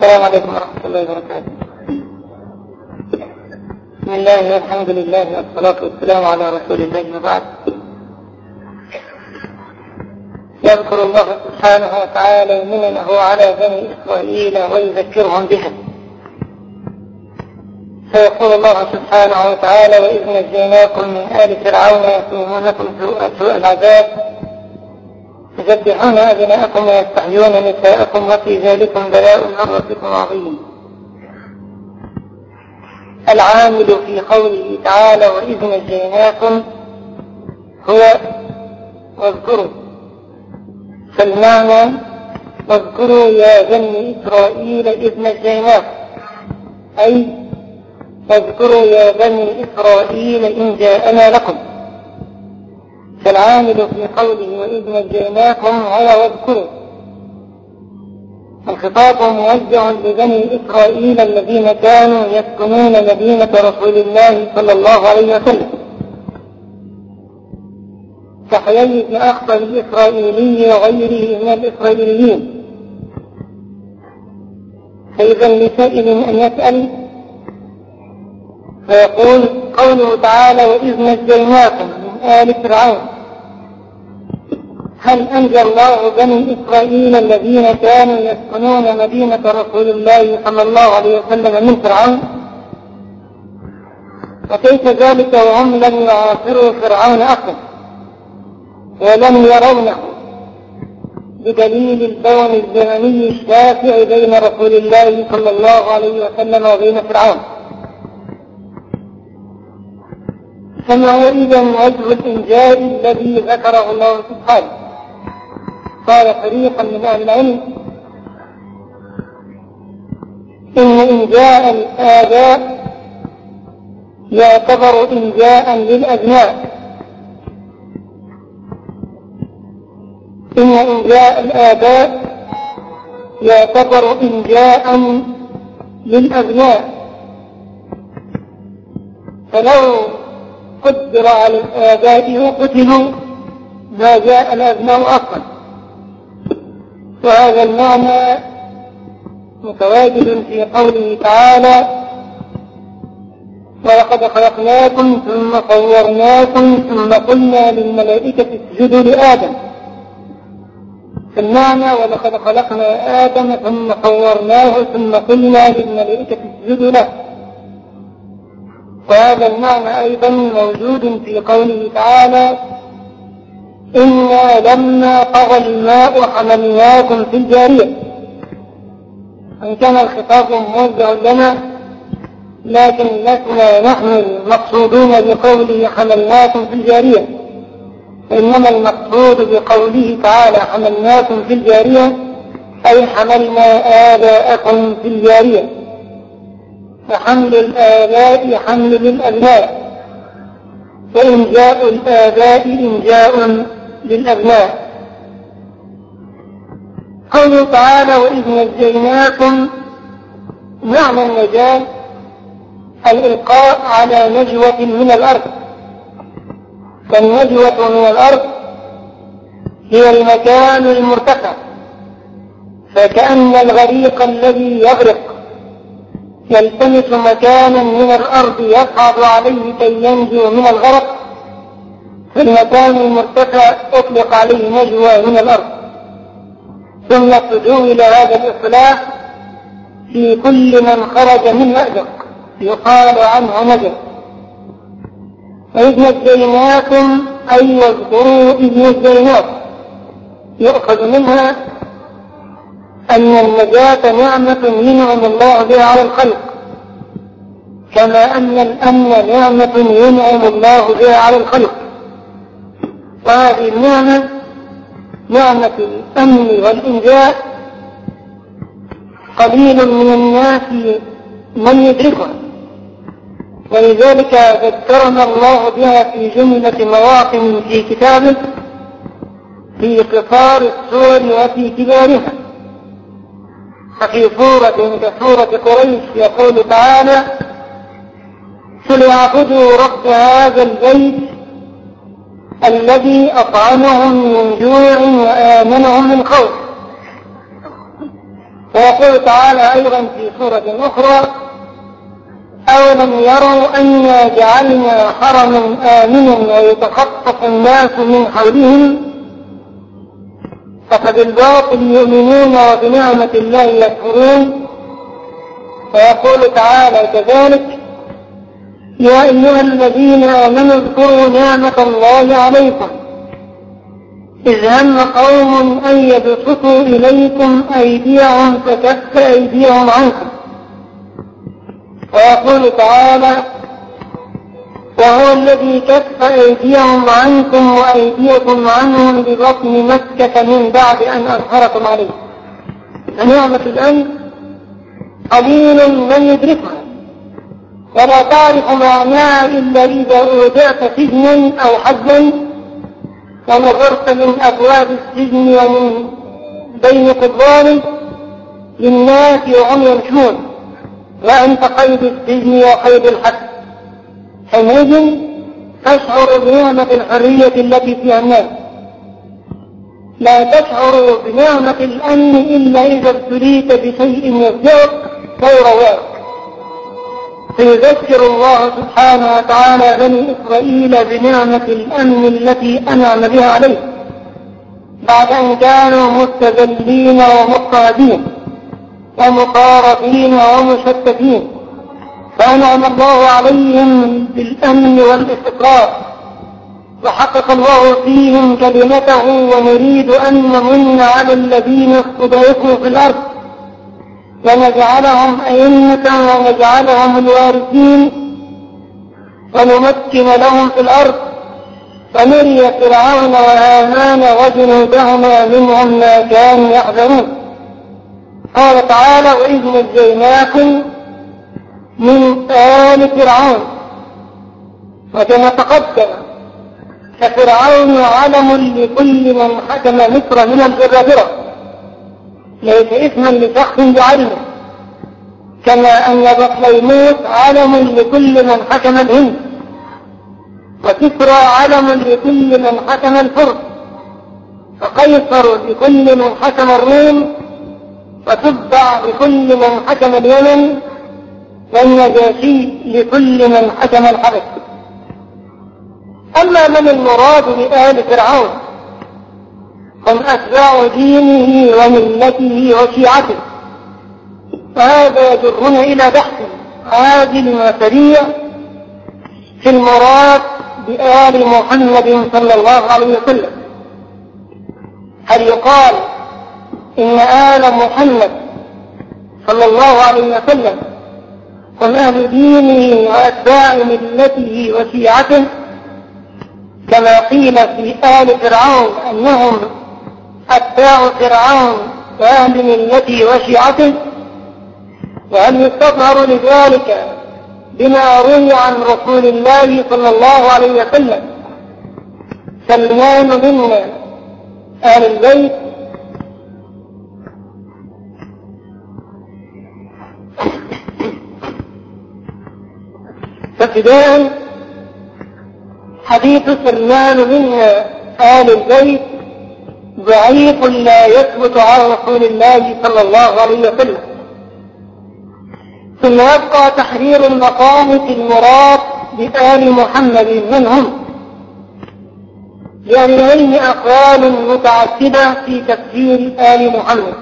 السلام عليكم ورحمة الله وبركاته. بسم الله والحمد لله والصلاة والسلام على رسول الله وبعد. يذكر الله سبحانه وتعالى مننه على بني إسرائيل ويذكرهم بها، فيقول الله سبحانه وتعالى: وإذ نجيناكم من آل فرعون يسومونكم سوء العذاب يذبحون أبناءكم ويستحيون نساءكم وفي ذلكم بلاء من ربكم عظيم. العامل في قوله تعالى وإذ نجيناكم هو واذكروا، فالمعنى واذكروا يا بني إسرائيل إذ نجيناكم، أي واذكروا يا بني إسرائيل إن جاءنا لكم. فالعامل في قوله وإذ نجيناكم هو واذكروا. الخطاب موجه لبني إسرائيل الذين كانوا يسكنون مدينة رسول الله صلى الله عليه وسلم، كحيي بن أخطر الإسرائيلي وغيره من الإسرائيليين. فإذا لسائل أن يسأل فيقول قوله تعالى وإذ نجيناكم من آل فرعون، هل أنجى الله بني إسرائيل الذين كانوا يسكنون مدينة رسول الله صلى الله عليه وسلم من فرعون؟ وكيف ذلك وهم لم يعاصروا فرعون أصلا ولم يرونه، بدليل البون الزمني الشافع بين رسول الله صلى الله عليه وسلم وبين فرعون. فما هو إذن وجه الإنجاء الذي ذكره الله سبحانه؟ قال فريقا من أهل العلم إن إنجاء الآباء يعتبر إنجاء للأبناء، إن إنجاء الآباء يعتبر إنجاء للأبناء، فلو قدر على الآباء وقتلوا ما جاء الأبناء أصلا. وهذا المعنى متواجد في قوله تعالى ولقد خلقناكم ثم صورناكم ثم قلنا للملائكة اسجدوا لآدم. فالمعنى ولقد خلقنا آدم ثم صورناه ثم قلنا للملائكة اسجدوا له. وهذا المعنى أيضا موجود في قوله تعالى إنا لما طغى الماء حملناكم في الجارية. وإن كان الخطاب موجه لنا لكن لسنا نحن المقصودون بقوله حملناكم في الجارية، إنما المقصود بقوله تعالى حملناكم في الجارية أي حملنا آباءكم في الجارية. فحمل الآباء حمل للأبناء، وإنجاء الآباء إنجاء للأبناء. قوله تعالى وإذ نجيناكم، معنى النجاة الإلقاء على نجوة من الأرض، فالنجوة من الأرض هي المكان المرتفع، فكأن الغريق الذي يغرق يلتمس مكانا من الأرض يصعد عليه كي ينجو من الغرق، فالمكان المرتفع أطلق عليه نجوى من الأرض. ثم تجول هذا الإصلاح في كل من خرج من مأزق يقال عنه نجا. وإذ نجيناكم أي واذكروا إذ نجيناكم، يؤخذ منها أن النجاة نعمة ينعم الله بها على الخلق، كما أن الأمن نعمة ينعم الله بها على الخلق. وهذه النعمة نعمة الأمن والإنجاء قليل من الناس من يدركها، ولذلك ذكرنا الله بها في جملة مواطن في كتابه، في قصار السور وفي كبارها. ففي سورة كسورة قريش يقول تعالى فليعبدوا رب هذا البيت الذي أطعمهم من جوع وآمنهم من خوف. ويقول تعالى أيضا في سورة أخرى: أولم يروا أنا جعلنا حرما آمنا ويتخطف الناس من حولهم فبالباطل يؤمنون وبنعمة الله يكفرون. ويقول تعالى كذلك: يا أيها الذين آمنوا اذكروا نعمة الله عليكم إذ هم قوم أن يبسطوا إليكم أيديهم فكف أيديهم عنكم. ويقول تعالى: وهو الذي كف أيديهم عنكم وأيديكم عنهم ببطن مكة من بعد أن أظهركم عليه. فنعمة الأمن قليل من يدركها ولا تعرف معناها إلا إذا أودعت سجنا أو حدا ونظرت من أبواب السجن ومن بين قضبان للناس وهم يمشون وأنت قيد السجن وقيد الحد، حينئذ تشعر بنعمة الحرية التي فيها الناس. لا تشعر بنعمة الأمن إلا إذا ابتليت بشيء يفجرك ويروعك. فيذكر الله سبحانه وتعالى بني إسرائيل بنعمة الأمن التي أنعم بها عليه بعد أن كانوا مستذلين ومضطهدين ومقاربين ومشتتين، فأنعم الله عليهم بالأمن والاستقرار وحقق الله فيهم كلمته. ونريد أن نمن على الذين استضعفوا في الأرض ونجعلهم أئمة ونجعلهم الوارثين ونمكن لهم في الأرض ونري فرعون وهامان وجنودهما منهم ما كانوا يحذرون. قال تعالى: وإذ نجيناكم من آل فرعون. وكما تقدم ففرعون علم لكل من حكم مصر من الجبابرة، ليس اسما لشخص بعلمه، كما أن بطليموس علم لكل من حكم الهند، وكسرى علم لكل من حكم الفرس، وقيصر لكل من حكم الروم، وتبع لكل من حكم اليمن، والنجاشي لكل من حكم الحبش. أما من المراد بآل فرعون هم أتباع دينه وملته وشيعته، فهذا يجرنا إلى بحث عاجل وسريع في المراد بآل محمد صلى الله عليه وسلم. هل يقال إن آل محمد صلى الله عليه وسلم هم أهل دينه وأتباع ملته وشيعته، كما قيل في آل فرعون أنهم أتباع فرعون وأهل ملته وشيعته؟ وهل يستظهر لذلك بما روي عن رسول الله صلى الله عليه وسلم: سلمان منا آل البيت؟ فابتداء حديث سلمان منا آل البيت ضعيف لا يثبت عن رسول الله صلى الله عليه وسلم. ثم يبقى تحرير المقام في المراد بآل محمد منهم، لأن العلم أقوال متعددة في تفسير آل محمد.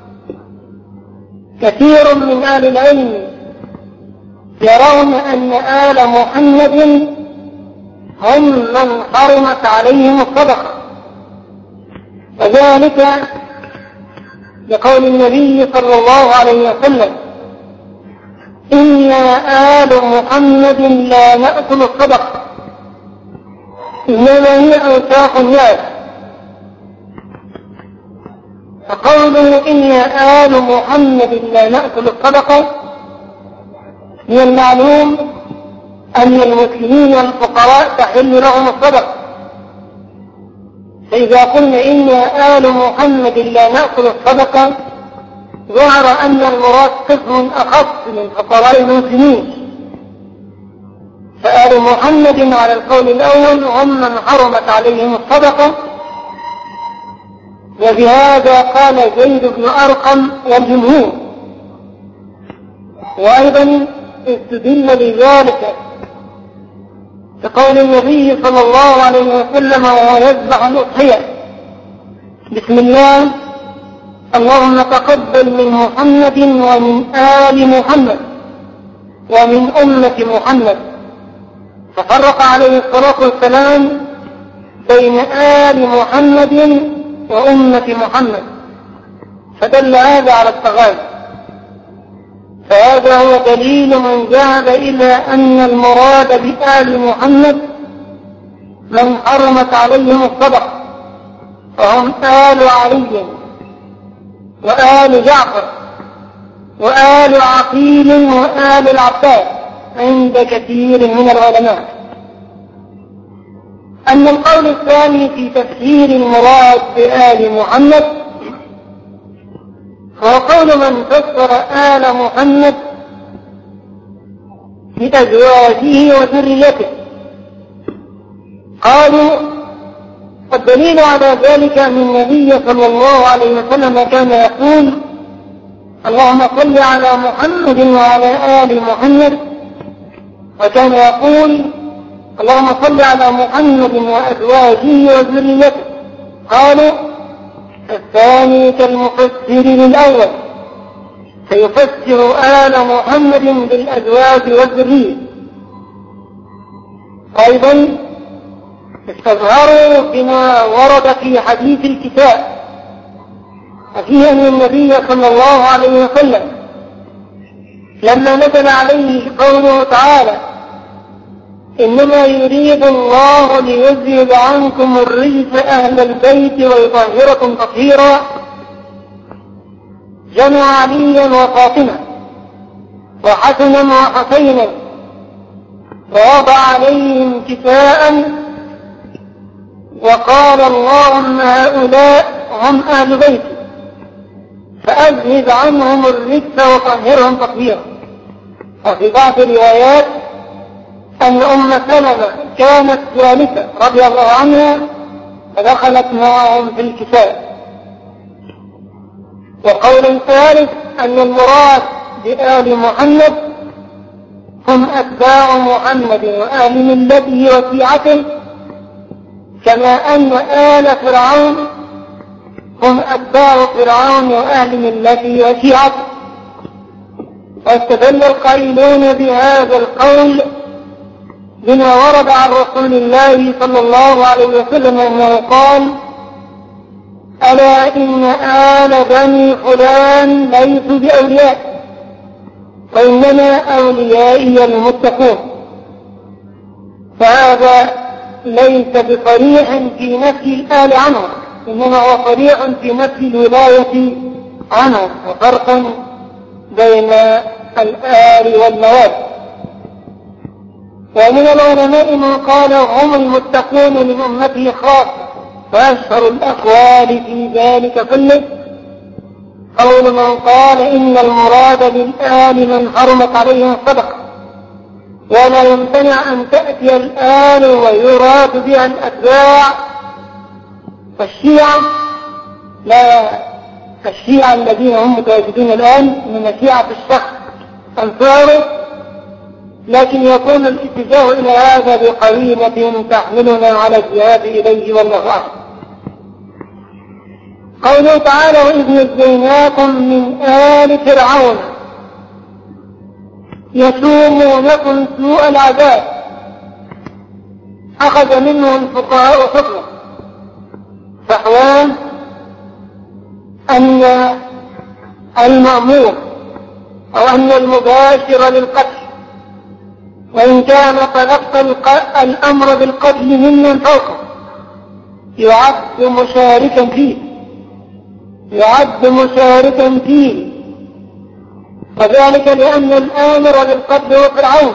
كثير من أهل العلم يرون أن آل محمد هم من حرمت عليهم الصدقة، وذلك لقول النبي صلى الله عليه وسلم: إنا آل محمد لا نأكل الصدقة إنما هي أوساخ الناس. فقوله إنا آل محمد لا نأكل الصدقة من المعلوم أن المسلمين والفقراء تحل لهم الصدقة، فإذا قلنا إنا آل محمد لا نأكل الصدقة ظهر أن المراد قسم أخص من فقراء المسلمين. فآل محمد على القول الأول هم من حرمت عليهم الصدقة، وبهذا قال زيد بن أرقم والجمهور. وأيضا استدل بذلك بقول النبي صلى الله عليه وسلم وهو يذبح الأضحية: بسم الله اللهم تقبل من محمد ومن آل محمد ومن أمة محمد. ففرق عليه الصلاة والسلام بين آل محمد وأمة محمد، فدل هذا على التغاير. فهذا هو دليل من ذهب إلى أن المراد بآل محمد من حرمت عليهم الصدقة، وهم آل علي وآل جعفر وآل عقيل وآل العباس عند كثير من العلماء. أما القول الثاني في تفسير المراد بآل محمد هو قول من فسر آل محمد بأزواجه وذريته. قالوا الدليل على ذلك أن النبي صلى الله عليه وسلم كان يقول: اللهم صل على محمد وعلى آل محمد، وكان يقول: اللهم صل على محمد وأزواجه وذريته. قالوا الثاني كالمفسر للأول، فيفسر آل محمد بالأزواج والذرية. أيضا استظهروا بما ورد في حديث الكتاب، وفيه أن النبي صلى الله عليه وسلم لما نزل عليه قوله تعالى: إنما يريد الله ليذهب عنكم الرجس أهل البيت ويطهركم تطهيرا، جمع عليا وفاطمة وحسنا وحسينا ووضع عليهم كساء وقال: اللهم هؤلاء هم أهل بيتي فأذهب عنهم الرجس وطهرهم تطهيرا. وفي بعض الروايات أن أم سلمة كانت ثالثة رضي الله عنها فدخلت معهم في الكساء. وقول ثالث أن المراد بآل محمد هم أتباع محمد وآل ملته وشيعته، كما أن آل فرعون هم أتباع فرعون وأهل ملته وشيعته. واستدل القائلون بهذا القول بما ورد عن رسول الله صلى الله عليه وسلم أنه قال: ألا إن آل بني فلان ليسوا بأولياء، وإنما أوليائي المتقون. فهذا ليس بصريح في نفي الآل عنهم، إنما هو صريح في نفي الولاية عنهم، وفرق بين الآل والمواد. ومن العلماء من قال هم المتقون من أمته خاصة، فأشهر الأقوال في ذلك كله قول من قال إن المراد بالآل من حرمت عليهم الصدقة، ولا يمتنع أن تأتي الآل ويراد بها الأتباع. فالشيعة لا كالشيعة الذين هم متواجدون الآن من شيعة الشخص أنصاره، لكن يكون الاتجاه إلى هذا بقرينة تحملنا على الذهاب إليه والله أعلم. قوله تعالى: وإذ نجيناكم من آل فرعون يسومونكم سوء العذاب، أخذ منه الفقهاء حكمه، فحواه أن المأمور أو أن المباشر للقتل وإن كان تلقى الأمر بالقتل ممن فوقه يعد مشاركا فيه، وذلك لأن الآمر بالقتل هو فرعون.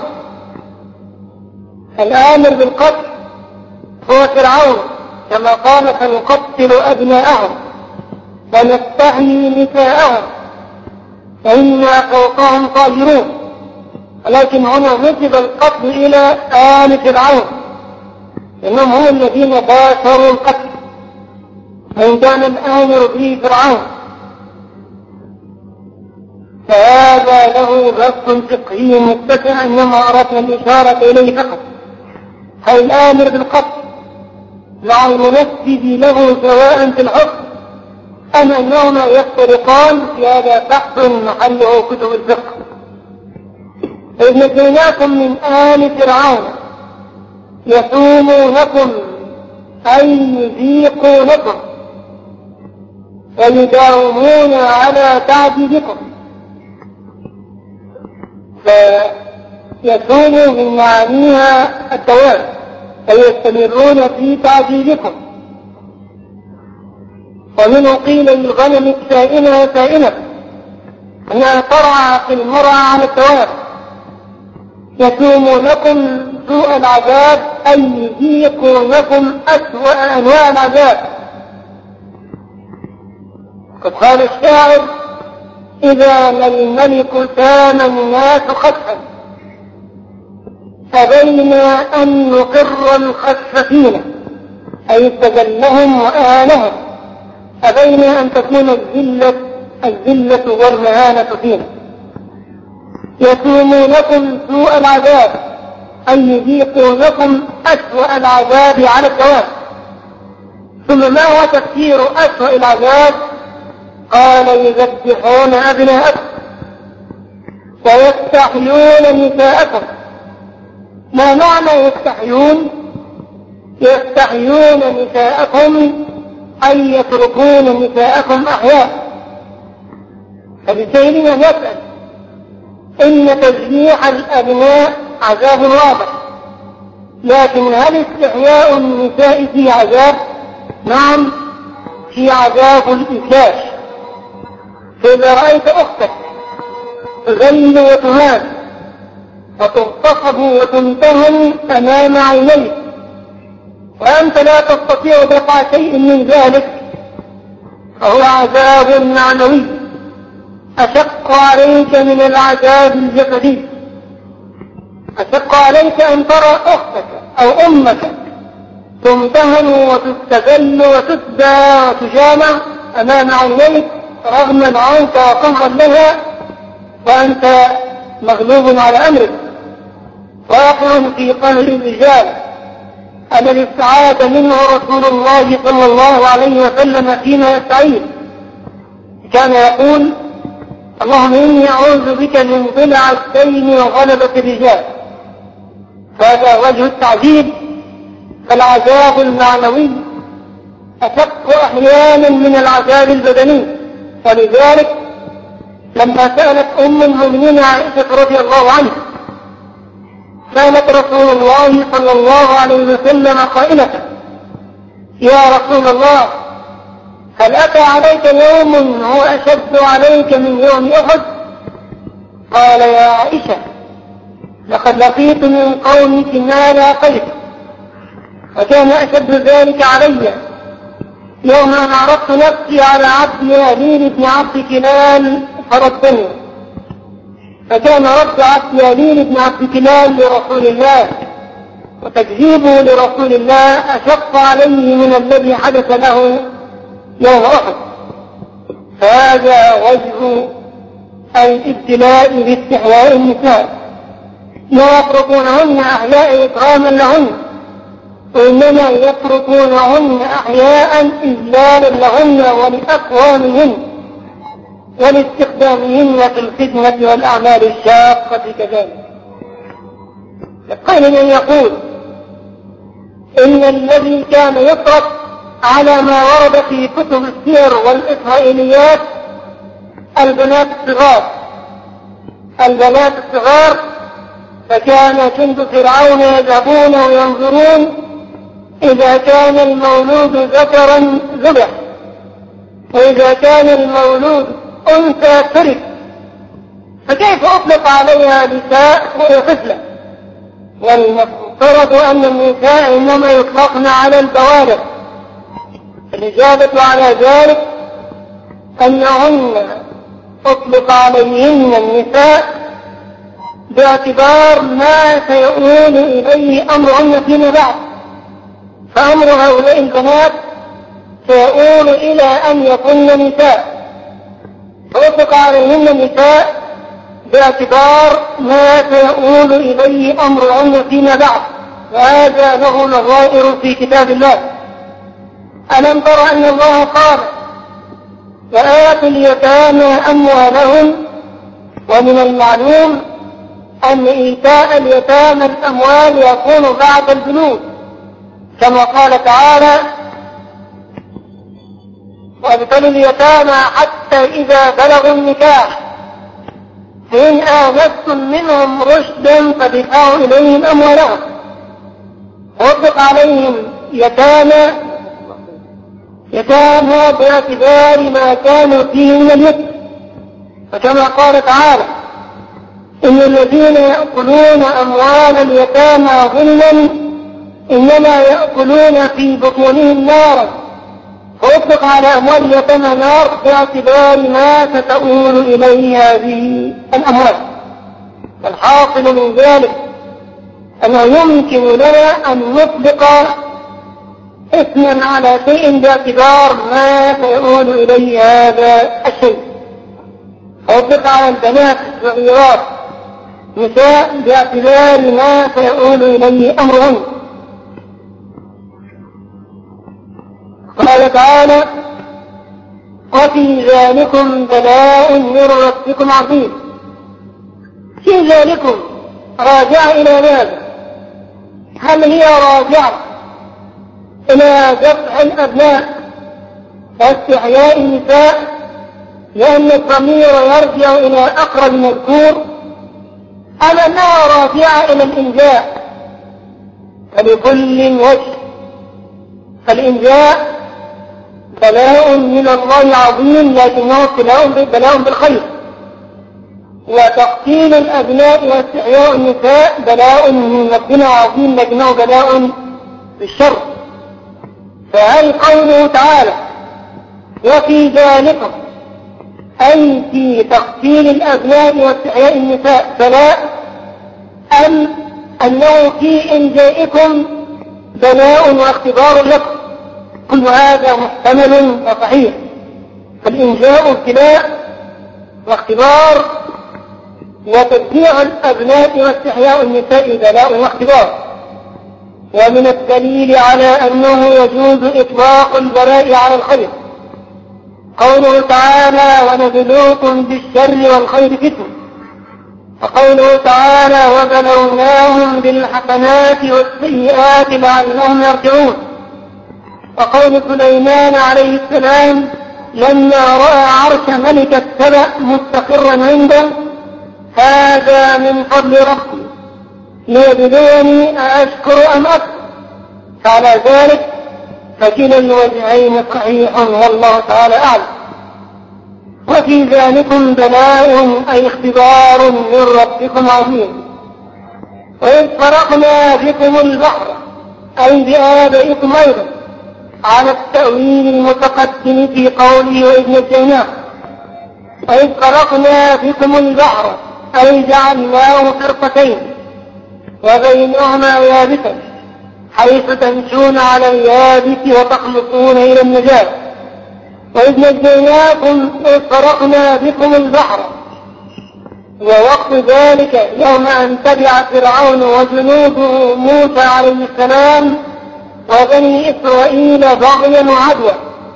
الآمر بالقتل هو فرعون، كما قال: فنقتل أبناءهم ونستحيي نساءهم وإنا فوقهم قاهرون. ولكن هنا نسب القتل إلى آل فرعون، إنهم هم الذين باشروا القتل، وإن كان الآمر به فرعون، فهذا له بسط فقهي متسع، إنما أردنا الإشارة إليه فقط. هل الآمر بالقتل مع المنفذ له سواء في الحكم أم أنهما يفترقان؟ في هذا بحث محله كتب الفقه. إذ نجيناكم من آل فرعون يسومونكم أي يذيقونكم ويداومون على تعذيبكم. فيسوم من معانيها الدوام، فيستمرون في تعذيبكم. ومنه قيل للغنم السائمة سائمة أنها ترعى في المرعى على الدوام. يسومونكم سوء العذاب أي يذيقونكم أسوأ أنواع العذاب. قد قال الشاعر: إذا ما الملك سام الناس خسفا أبينا أن نقر الخسفين، أي استذلهم وآلهم، أبينا أن تكون الذلة والمهانة فينا. يسومونكم سوء العذاب أي يذيقونكم أسوأ العذاب على الدوام. ثم ما هو تفسير أسوأ العذاب؟ قال: يذبحون أبناءكم ويستحيون نساءكم. ما معنى يستحيون؟ يستحيون نساءكم أي يتركون نساءكم أحياء. فبسيرنا نسأل: إن تذبيح الأبناء عذاب واضح، لكن هل استحياء النساء في عذاب؟ نعم، في عذاب الإفلاس. فإذا رأيت أختك تذل وتهان وتغتصب وتمتهن أمام عينيك وأنت لا تستطيع دفع شيء من ذلك، فهو عذاب معنوي أشق عليك من العذاب الجسدي. أشق عليك أن ترى أختك أو أمك تمتهن وتستذل وتسبى وتجامع أمام عينيك رغما عنك وقهرا لها، وأنت مغلوب على أمرك واقع في قهر الرجال الذي استعاذ منه رسول الله صلى الله عليه وسلم فيما يستعيذ. كان يقول: اللهم إني أعوذ بك من ضلع الدين وغلبة الرجال. فهذا وجه التعذيب. فالعذاب المعنوي أشق أحيانا من العذاب البدني. ولذلك لما سألت أم المؤمنين عائشة رضي الله عنها، سألت رسول الله صلى الله عليه وسلم قائلة: يا رسول الله، هل أتى عليك يوم هو أشد عليك من يوم أحد؟ قال: يا عائشة، لقد لقيت من قومك ما لاقيت، وكان أشد ذلك علي يوم أن عرضت نفسي على عبد يالين بن عبد كلال فردني. فكان رد عبد يالين بن عبد كلال لرسول الله وتكذيبه لرسول الله أشق عليه من الذي حدث له يوم أحد. فهذا وجه الابتلاء باستحياء النساء، لا يتركونهن أحياء إكراما لهن، وإنما يتركونهن أحياء إذلالا لهن ولأقوامهن ولاستخدامهن في الخدمة والأعمال الشاقة كذلك. قيل من يقول إن الذي كان يطرق على ما ورد في كتب السير والإسرائيليات البنات الصغار، فكان جند فرعون يذهبون وينظرون إذا كان المولود ذكرا ذبح، وإذا كان المولود أنثى ترك، فكيف أطلق عليها نساء وهي طفلة؟ والمفترض أن النساء إنما يطلقن على البوالغ. الإجابة على ذلك أنهن أطلق عليهن النساء باعتبار ما سيؤول إليه أمرهن فيما بعد. فأمر هؤلاء البنات سيؤول إلى أن يكون نساء، فيطلق عليهن نساء باعتبار ما سيؤول إليه أمرهن فيما بعد، وهذا له نظائر في كتاب الله. ألم تر أن الله قال وآتوا اليتامى أموالهم، ومن المعلوم أن إيتاء اليتامى الأموال يكون بعد البلوغ، كما قال تعالى وابتلوا اليتامى حتى إذا بلغوا النكاح فإن آنستم منهم رشدا فادفعوا إليهم أموالهم، وأطلق عليهم يتامى باعتبار ما كانوا فيه من اليتم، فكما قال تعالى إن الذين يأكلون أموال اليتامى ظلما إنما يأكلون في بطونهم نارا، فأطلق على أموال اليتامى نار باعتبار ما ستؤول إليه هذه الأموال. والحاصل من ذلك أنه يمكن لنا أن نطلق اسما على شيء باعتبار ما سيؤول إليه هذا الشيء، فأطلق على البنات الصغيرات نساء باعتبار ما سيؤول إليه أمرهن. قال تعالى وفي ذلكم بلاء من ربكم عظيم. في ذلكم راجع إلى ماذا؟ هل هي راجعة إلى دفع الأبناء واستحياء النساء لأن الضمير يرجع إلى أقرب مذكور، أم أنها راجعة إلى الإنجاء؟ فلكل وجه، فالإنجاء بلاء من الله عظيم لكنه بلاء بالخير، وتقتيل الأبناء واستحياء النساء بلاء من ربنا عظيم لكنه بلاء بالشر. فهل قوله تعالى وفي ذلكم أي في تقتيل الأبناء واستحياء النساء بلاء، أم أنه في إنجائكم بلاء واختبار لكم؟ كل هذا محتمل وصحيح، فالإنجاء ابتلاء واختبار، وتبديع الأبناء واستحياء النساء بلاء واختبار. ومن الدليل على أنه يجوز إطلاق البلاء على الخير قوله تعالى ونبلوكم بالشر والخير فتنة، وقوله تعالى وبلوناهم بالحسنات والسيئات لعلهم يرجعون، وقول سليمان عليه السلام لما رأى عرش ملك السبأ مستقرا عنده هذا من فضل ربي ليبلوني أأشكر أم أكفر، فعلى ذلك فكلا الوجهين صحيح والله تعالى أعلم. وفي ذلكم بلاء أي اختبار من ربكم عظيم. وإذ فرقنا بكم البحر أي بآبائكم أيضا على التأويل المتقدم في قوله وإذ نجيناكم. وإذ فرقنا بكم البحر أي جعلناه فرقتين وبينهما يابسا حيث تمشون على اليابس وتخلصون إلى النجاة. وإذ نجيناكم إذ فرقنا بكم البحر، ووقت ذلك يوم أن تبع فرعون وجنوده موسى عليه السلام وبني إسرائيل بغيا وعدوى،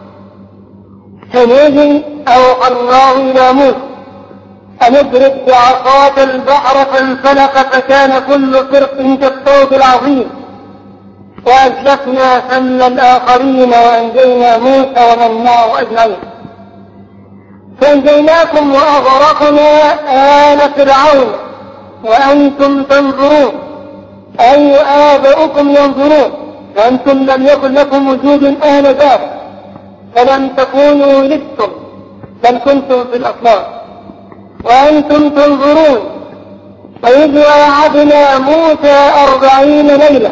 حينئذ أوحى الله إلى موسى أن اضرب بعصاك البحر فانفلق فكان كل فرق كالطود العظيم، وأزلفنا ثم الآخرين وأنجينا موسى ومن معه أجمعين. فأنجيناكم وأغرقنا آل فرعون وأنتم تنظرون، أي آباؤكم ينظرون، وأنتم لم يكن لكم وجود آنذاك فلم تكونوا لستم بل كنتم في الأصنام وأنتم تنظرون. وإذ وعدنا موسى 40 ليلة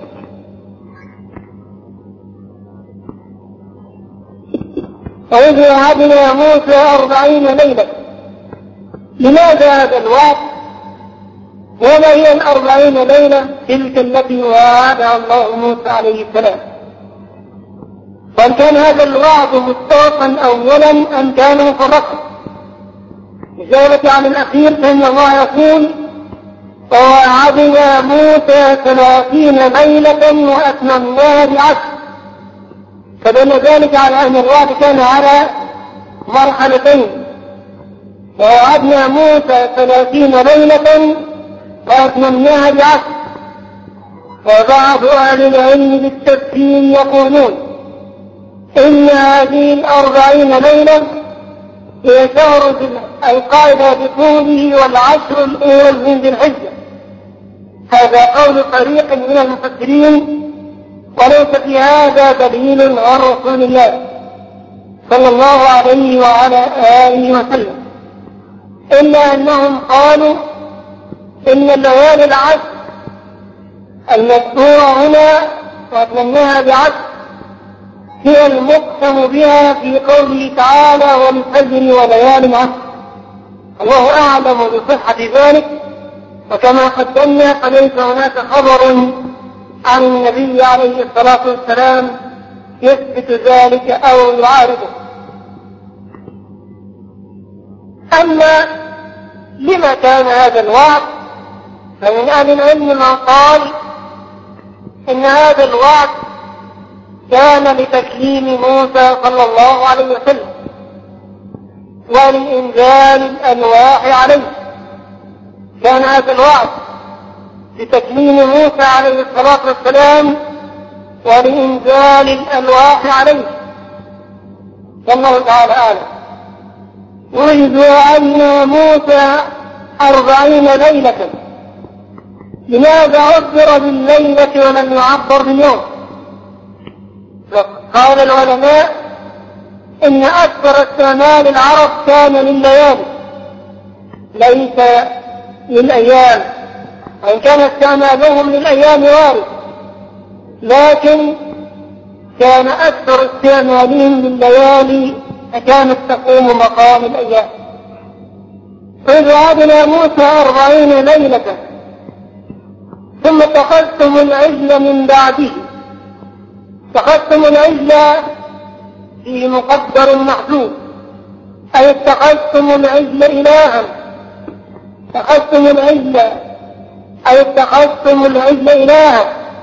وإذ وعدنا موسى 40 ليلة. لماذا هذا الوعد؟ وما هي 40 ليلة تلك التي وعدها الله موسى عليه السلام؟ وإن كان هذا الوعد مستوقا أولا أم كان مفرقا. إجابة عن الأخير فإن الله يقول: ووعدنا موسى 30 ليلة وأتممناها ب10، فدل ذلك على أن الوعد كان على مرحلتين. ووعدنا موسى 30 ليلة وأتممناها ب10. وبعض أهل العلم بالتفسير يقولون إن هذه 40 ليلة هي شهر القاعدة بطوله والعشر الأول من ذي الحجة. هذا قول فريق من المفسرين، وليس في هذا دليل عن رسول الله صلى الله عليه وعلى آله وسلم، إلا أنهم قالوا إن الليالي العشر المذكورة هنا وأتممناها ب10 هي المقسم بها في قوله تعالى: والفجر وليال عشر. الله أعلم بصحة ذلك، وكما قدمنا فليس هناك خبر عن النبي عليه الصلاة والسلام يثبت ذلك أو يعارضه. أما لما كان هذا الوعد، فمن أهل العلم من قال إن هذا الوعد كان لتكليم موسى صلى الله عليه وسلم ولإنزال الألواح عليه. كان هذا الوعد لتكليم موسى عليه الصلاة والسلام ولإنزال الألواح عليه، والله تعالى أعلم. وإذ وعدنا موسى 40 ليلة، لماذا عبر بالليلة ولم يعبر باليوم؟ قال العلماء إن أكثر استعمال العرب كان لليالي ليس للأيام، وإن كان استعمالهم للأيام وارد، لكن كان أكثر استعمالهم لليالي فكانت تقوم مقام الأيام. إذ وعدنا موسى 40 ليلة ثم اتخذتم العجل من بعده. اتخذتم العجل في مقدر محدود، أي اتخذتم العجل إلها. اتخذتم العجل أي اتخذتم العجل إلها،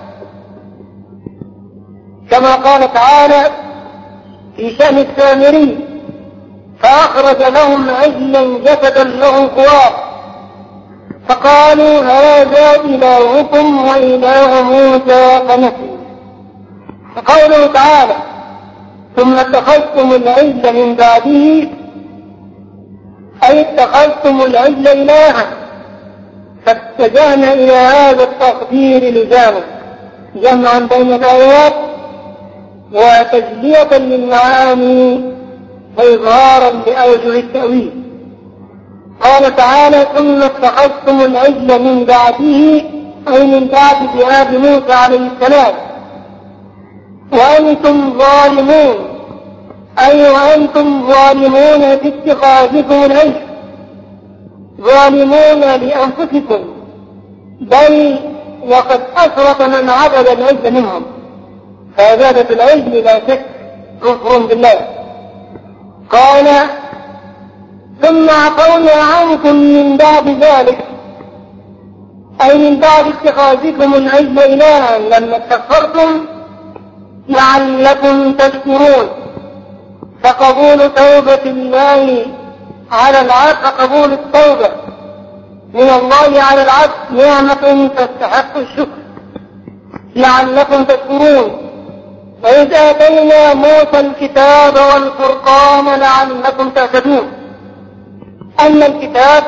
كما قال تعالى في شأن السامري: فأخرج لهم عجلا جسدا له خوار فقالوا هذا إلهكم وإله موسى فنسي. فقوله تعالى: ثم اتخذتم العجل من بعده، أي اتخذتم العجل إلها، فاتجهنا إلى هذا التقدير لزاما، جمعا بين الآيات وتجلية للمعاني وإظهارا لأوجه التأويل. قال تعالى: ثم اتخذتم العجل من بعده، أي من بعد ذهاب موسى عليه السلام، وأنتم ظالمون، أي وأنتم ظالمون في اتخاذكم العجل، ظالمون لأنفسكم، بل وقد أشرك من عبد العجل منهم، فعبادة العجل لا شك كفر بالله. قال: ثم عفونا عنكم من بعد ذلك، أي من بعد اتخاذكم العجل إلها لما استغفرتم لعلكم تشكرون. فقبول توبة الله على العبد، فقبول التوبة من الله على العبد نعمة تستحق الشكر، لعلكم تشكرون. وإذ آتينا موسى الكتاب والفرقان لعلكم تهتدون. أما الكتاب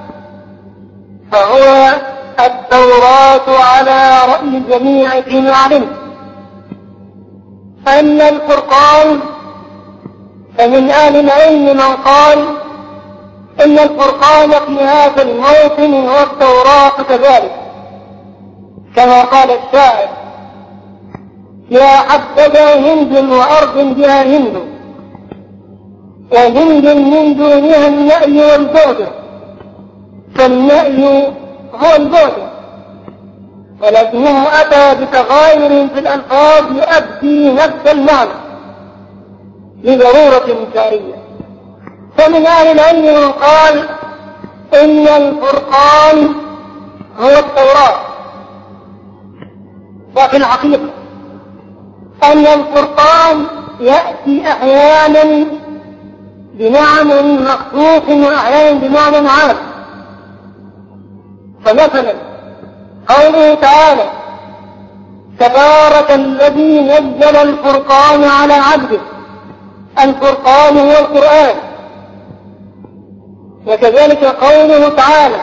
فهو التوراة على رأي الجميع فيما علمت. أما الفرقان فمن أهل العلم من قال إن الفرقان في هذا الموطن هو التوراة كذلك، كما قال الشاعر: يا حبذا هند وأرض بها هند، وهند من دونها النأي والبعد، فالنأي هو البعد، ولكنه أتى بتغاير في الألفاظ يؤدي نفس المعنى. لضرورة جارية. فمن أهل العلم من قال إن الفرقان هو التوراة، وفي الحقيقة أن الفرقان يأتي أحيانا بمعنى مخصوص وأحيانا بمعنى عام. فمثلا قوله تعالى تبارك الذي نزل الفرقان على عبده، الفرقان هو القرآن. وكذلك قوله تعالى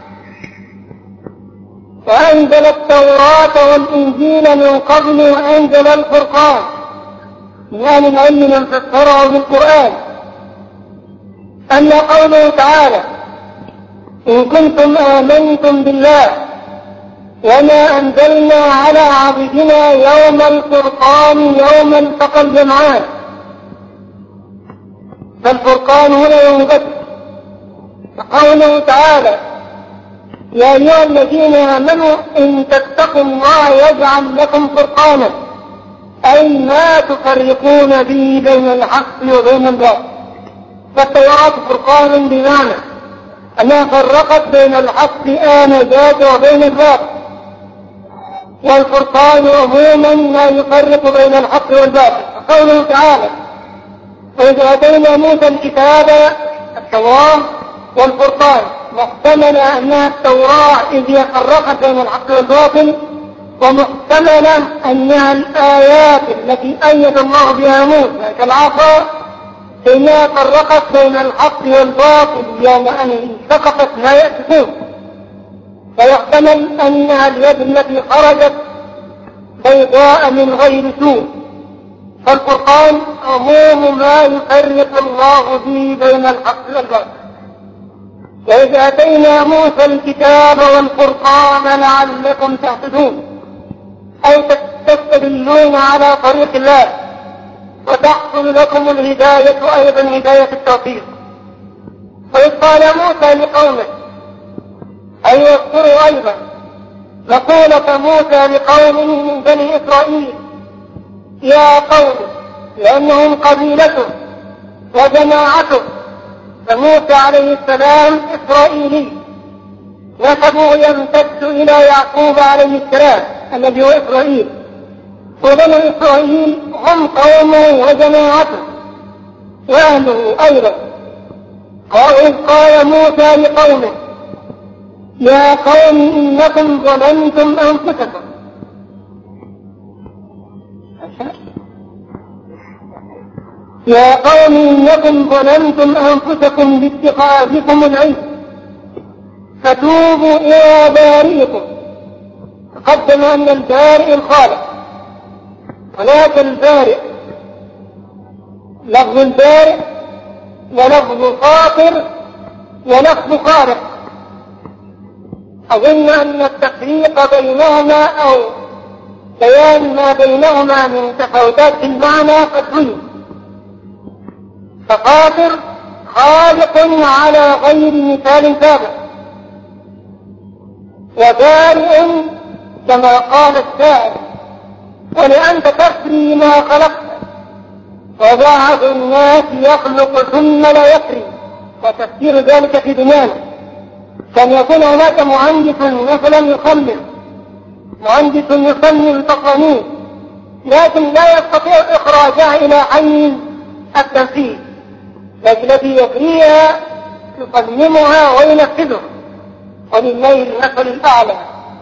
وأنزل التوراة والإنجيل من قبل وأنزل الفرقان، من أهل العلم من فسره بالقرآن. أما قوله تعالى إن كنتم آمنتم بالله وما أنزلنا على عبدنا يوم الفرقان يوم التقى الجمعان، فالفرقان هنا يوم بدر. فقوله تعالى يا أيها الذين آمنوا إن تتقوا الله يجعل لكم فرقانا، أي ما تفرقون به بين الحق وبين الباطل. فالتوراة فرقان بمعنى أنها فرقت بين الحق آنذاك وبين الباطل، والفرقان عموما ما يفرق بين الحق والباطل. قوله تعالى وإذ آتينا موسى الكتاب التوراة والفرقان، محتمل أنها التوراة إذ هي فرقت بين الحق والباطل، ومحتمل أنها الآيات التي أيد الله بها موسى كالعصا إنها فرقت بين الحق والباطل يوم أن انتقفت ما يأتون. فيحتمل أنها اليد التي خرجت بيضاء من غير سوء. فالقرآن عموم ما يفرق الله به بين الحق والباطل. وإذ آتينا موسى الكتاب والفرقان لعلكم تهتدون، أي تستدلون على طريق الله وتحصل لكم الهداية، أيضا هداية التوفيق. وإذ قال موسى لقومه، أي يذكروا أيضا مقولة موسى لقومه من بني إسرائيل يا قوم، لأنهم قبيلته وجماعته. فموسى عليه السلام إسرائيلي، نسبه يمتد إلى يعقوب عليه السلام الذي هو إسرائيل، وبنو إسرائيل هم قومه وجماعته وأهله أيضا. وإذ قال موسى لقومه يا قوم إنكم ظلمتم أنفسكم، يا قوم إنكم ظلمتم أنفسكم باتخاذكم العجل فتوبوا إلى بارئكم. تقدم أن البارئ الخالق، ولكن البارئ لفظ البارئ ولفظ فاطر ولفظ خالق. أظن أن التفريق بينهما أو بيان ما بينهما من تفاوتات في المعنى قد بين. ففاطر خالق على غير مثال سابق، وبارئ كما قال الشاعر ولأنت تفري ما خلقت، وبعض الناس يخلق ثم لا يفري. وتفسير ذلك في دنيانا كان يكون هناك مهندس مثلا يصمم، مهندس يصمم تصاميم، لكن لا يستطيع إخراجها إلى حيز التنفيذ، الذي يفريها يصممها وينفذها، ولله المثل الأعلى.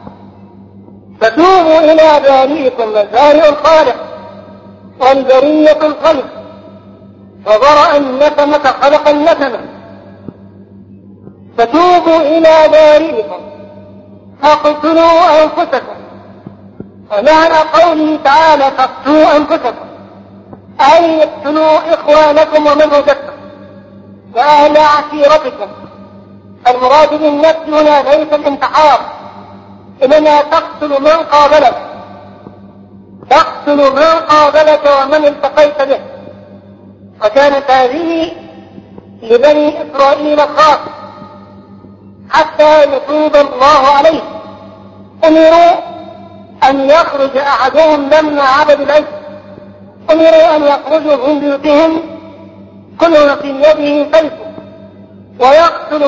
فتوبوا إلى بارئكم، البارئ الخالق والبرية الخلق، فبرأ النسمة خلق النسمة. فتوبوا إلى بارئكم فاقتلوا أنفسكم. ومعنى قوله تعالى فاقتلوا أنفسكم أي اقتلوا إخوانكم ومن وجدتم وأهل عشيرتكم. المراد بالنفس هنا ليس الانتحار، إنما تقتل من قابلك، تقتل من قابلك ومن التقيت به. وكانت هذه لبني إسرائيل خاص حتى يتوب الله عليه. أمروا أن يخرج أحدهم لما عبد العجل أمروا أن يخرجوا من بيوتهم كل في يده سيف ويقتل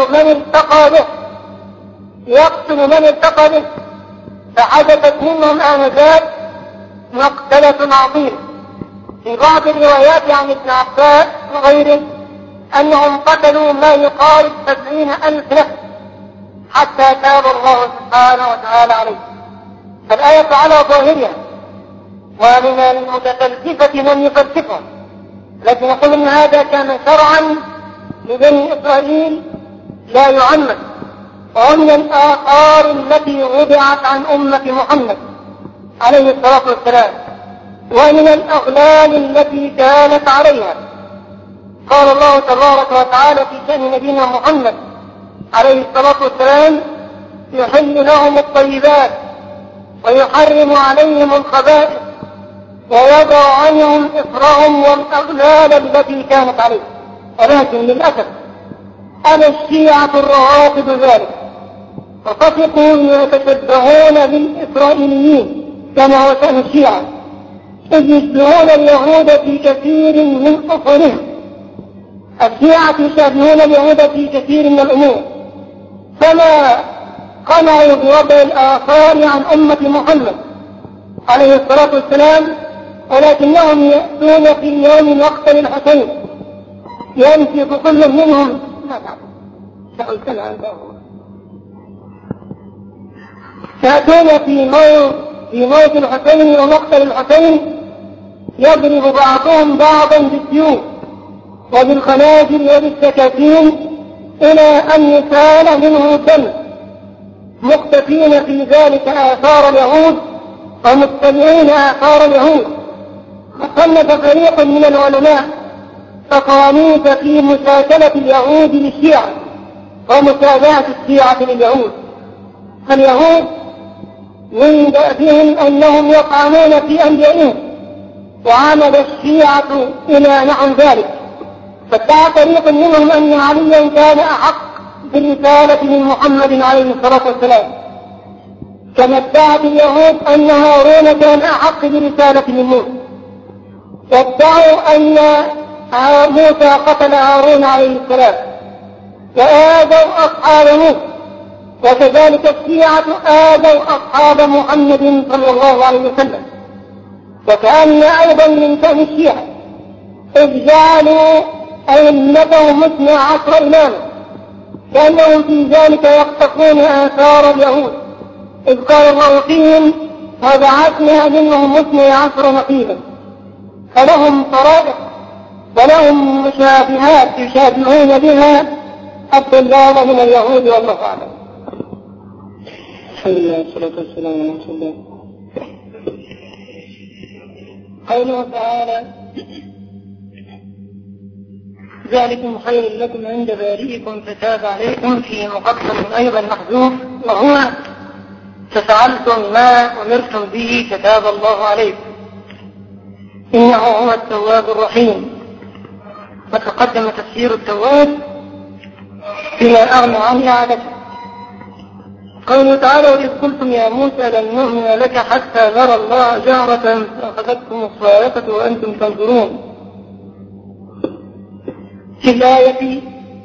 من التقى به فحدثت منهم آنذاك مقتلة عظيمة. في بعض الروايات عن ابن عباس وغيره أنهم قتلوا ما يقارب 70,000 نفس حتى تاب الله سبحانه وتعالى عليه. فالآية على ظاهرها، ومن المتفلسفة من يفلسفها، لكن نقول أن هذا كان شرعا لبني إسرائيل لا يعمد، ومن الآثار التي وضعت عن أمة محمد عليه الصلاة والسلام، ومن الأغلال التي كانت عليها. قال الله تبارك وتعالى في شأن نبينا محمد عليه الصلاة والسلام: يحل لهم الطيبات ويحرم عليهم الخبائث ويضع عنهم إصرهم والأغلال التي كانت عليهم. ولكن للأسف أنا الشيعة الروافض ذلك، وطفقوا يتشبهون بالإسرائيليين كما هو شأن الشيعة، إذ يشبهون اليهود في كثير من أصولهم. الشيعة يشبهون اليهود في كثير من الأمور، فما قنعوا بوضع الآثار عن أمة محمد عليه الصلاة والسلام، ولكنهم يأتون في يوم مقتل الحسين يمسك كل منهم يأتون في موت الحسين ومقتل الحسين يضرب بعضهم بعضا بالسيوف وبالخناجر وبالسكاكين إلى أن يسال منه الدم، مختفين في ذلك آثار اليهود ومتبعين آثار اليهود. وصنف فريق من العلماء تصانيف في مساكلة اليهود للشيعة ومتابعة الشيعة لليهود. فاليهود من دأبهم أنهم يطعنون في أنبيائهم، وعمد الشيعة إلى نحو ذلك، فادعى فريق منهم أن عليا كان أحق بالرسالة من محمد عليه الصلاة والسلام، كما ادعت اليهود أن هارون كان أحق برسالة من موسى، وادعوا أن موسى قتل هارون عليه السلام وآذوا أصحاب موسى، وكذلك الشيعة آذوا أصحاب محمد صلى الله عليه وسلم. وكأن أيضا من شأن الشيعة إذ جعلوا أئمتهم 12 إماما، كأنهم في ذلك يقتفون آثار اليهود، إذ قال الله فيهم: وبعثنا منهم 12 نقيبا. فلهم طرائق ولهم مشابهات يشابهون بها الضلال من اليهود، والله أعلم. الحمد لله والصلاة والسلام على رسول الله. قوله تعالى: ذلكم خير لكم عند بارئكم فتاب عليكم، في مقدم أيضا محذوف، وهو: ففعلتم ما أمرتم به فتاب الله عليكم إنه هو التواب الرحيم. وتقدم تفسير التواب فيما أغنى عن إعادته. قوله تعالى: وإذ قلتم يا موسى لن نؤمن لك حتى نرى الله جهرة فأخذتكم الصاعقة وأنتم تنظرون. في الآية